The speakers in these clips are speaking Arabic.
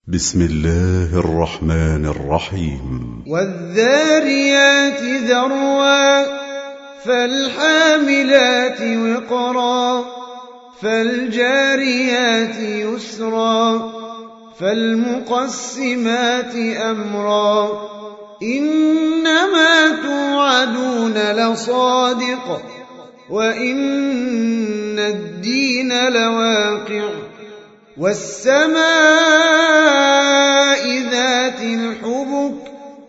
بسم الله الرحمن الرحيم والذاريات ذروا فالحاملات وقرا فالجاريات يسرا فالمقسمات أمرا إنما توعدون لصادق وإن الدين لواقع والسماء ذات الحبك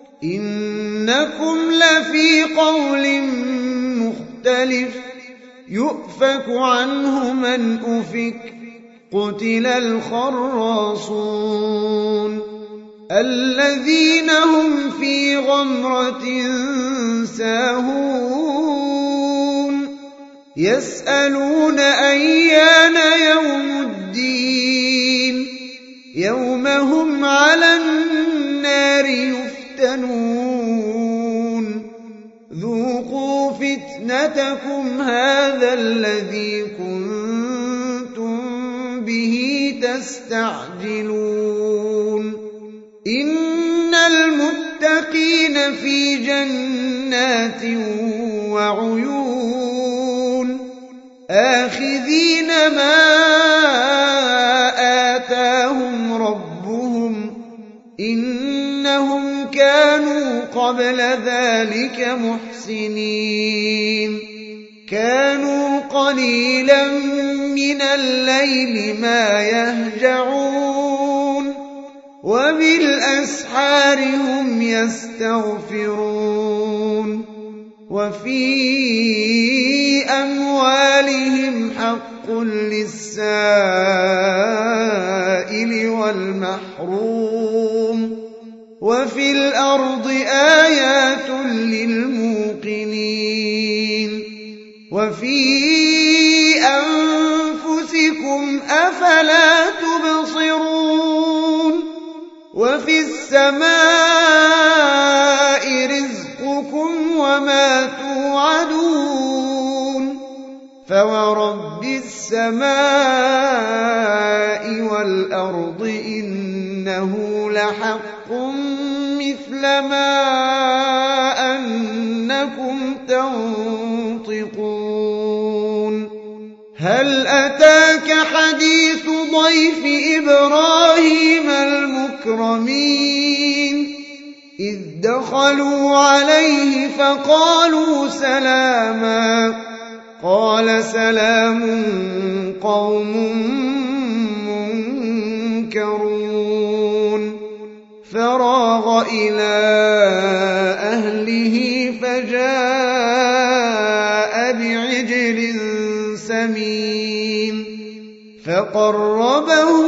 إنكم لفي قول مختلف يؤفك عنه من أفك قتل الخراصون الذين هم في غمرة ساهون يسألون أيان يوم الدين يوم هم على النار يفتنون ذوقوا فتنتكم هذا الذي كنتم به تستعجلون إن المتقين في جنات وعيون آخذين ما آتاهم ربهم إنهم كانوا قبل ذلك محسنين كانوا قليلا من الليل ما يهجعون وبالأسحار هم يستغفرون وفي أموالهم حق للسائل والمحروم وفي الأرض آيات للموقنين وفي أنفسكم أفلا تبصرون وفي السماء رزقكم وما توعدون فورب السماء والأرض إنه لحق مثل ما أنكم تنطقون هل أتاك حديث ضيف إبراهيم المكرمين إذ دخلوا عليه فقالوا سلاما قال سلام قوم منكرون فراغ إلى أهله فجاء بعجل سمين فقربه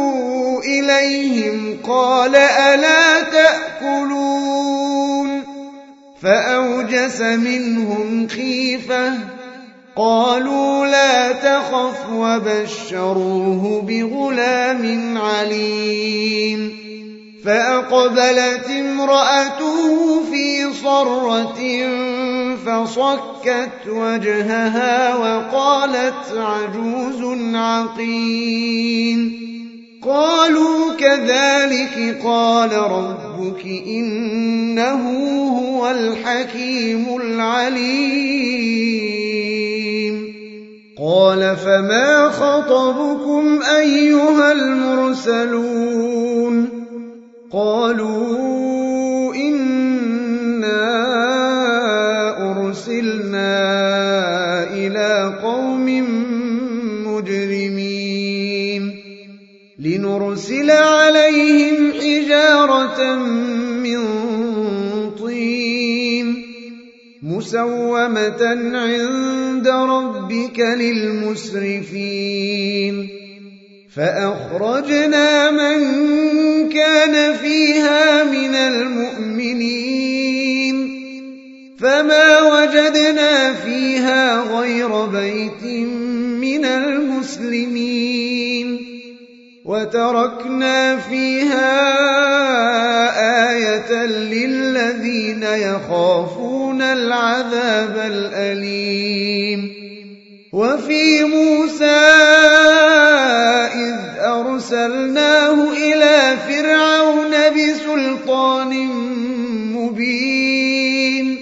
إليهم قال ألا تأكلون فأوجس منهم خيفة قالوا لا تخف وبشروه بغلام عليم فأقبلت امرأته في صرة فصكت وجهها وقالت عجوز عقيم قالوا كذلك قال ربك إنه هو الحكيم العليم قال فما خطبكم أيها المرسلون قالوا إنا أرسلنا إلى قوم مجرمين لنرسل عليهم حجارة من طين مسومة عند ربك للمسرفين فأخرجنا من كان فيها من المؤمنين فما وجدنا فيها غير بيت من المسلمين وتركنا فيها آية للذين يخافون العذاب الأليم وفي موسى إذ أرسلناه إلى فرعون بسلطان مبين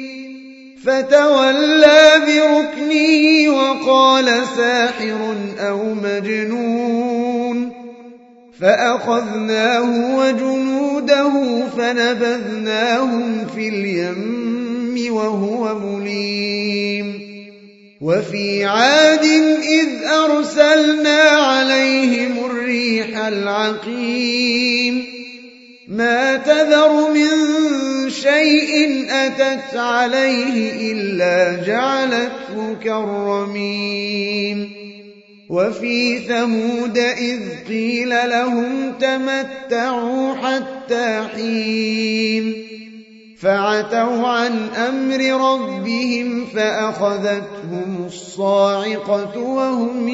فتولى بركنه وقال ساحر أو مجنون فأخذناه وجنوده فنبذناهم في اليم وهو مليم وفي عاد إذ أرسلنا عليهم الريح العقيم ما تذر من شيء أتت عليه إلا جعلته كالرميم وفي ثمود إذ قيل لهم تمتعوا حتى حين فعتوا عن أمر ربهم فأخذتهم الصاعقة وهم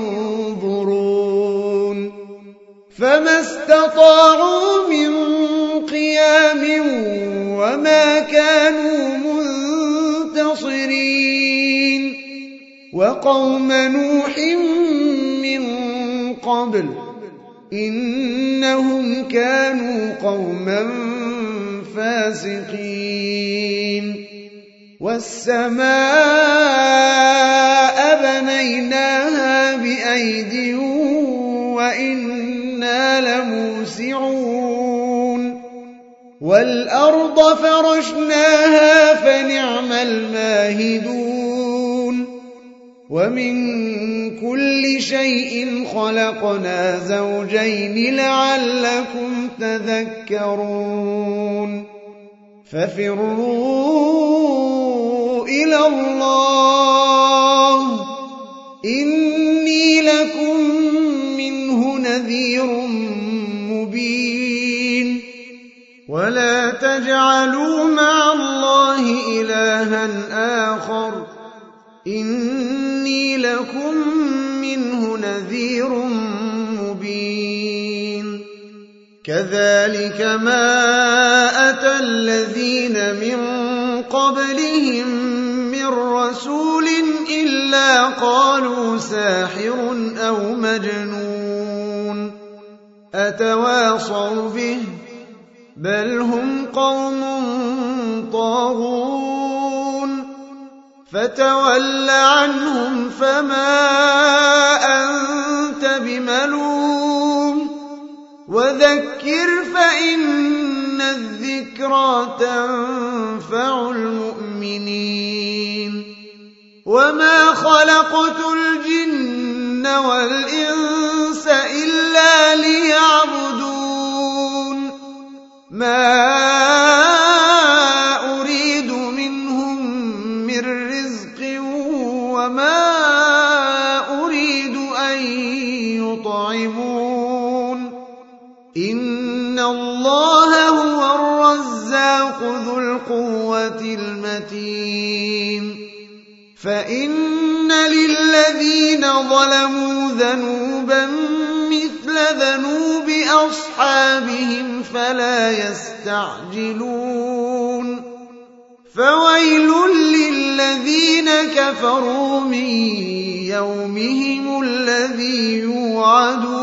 ينظرون فما استطاعوا من قيام وما كانوا منتصرين وقوم نوح من قبل إنهم كانوا قوما فاسقين والسماء بنيناها بأيد وإنا لموسعون والأرض فرشناها فنعم الماهدون ومن كل شيء خلقنا زوجين لعلكم تذكرون ففروا إلى الله إني لكم منه نذير مبين ولا تجعلوا مع الله إلها آخر إني لكم منه نذير مبين كذلك ما أتى الذين من قبلهم من رسول إلا قالوا ساحر أو مجنون أتواصوا به بل هم قوم طاغون فتول عنهم فما أنت بملوم وذكر فإن الذكرى تنفع المؤمنين وما خلقت الجن والإنس إلا ليعبدون ما أريد منهم من رزق وما أريد أن يطعمون إن الله هو الرزاق ذو القوة المتين فإن للذين ظلموا ذنوبا مثل ذنوب أصحابهم فلا يستعجلون فويل للذين كفروا من يومهم الذي يوعدون